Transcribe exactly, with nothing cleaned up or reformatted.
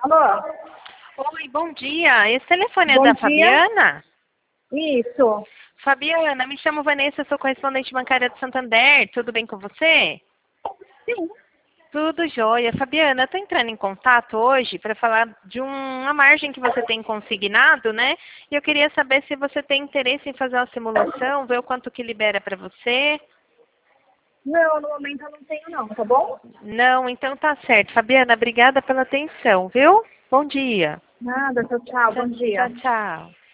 Alô? Oi, bom dia. Esse telefone é Bom da dia. Fabiana? Isso. Fabiana, me chamo Vanessa, sou correspondente bancária do Santander. Tudo bem com você? Sim. Tudo jóia. Fabiana, eu estou entrando em contato hoje para falar de um- uma margem que você tem consignado, né? E eu queria saber se você tem interesse em fazer uma simulação, ver o quanto que libera para você. Não, no momento eu não tenho não, tá bom? Não, então tá certo. Fabiana, obrigada pela atenção, viu? Bom dia. Nada, tchau, tchau. Tchau, Bom dia. tchau, tchau.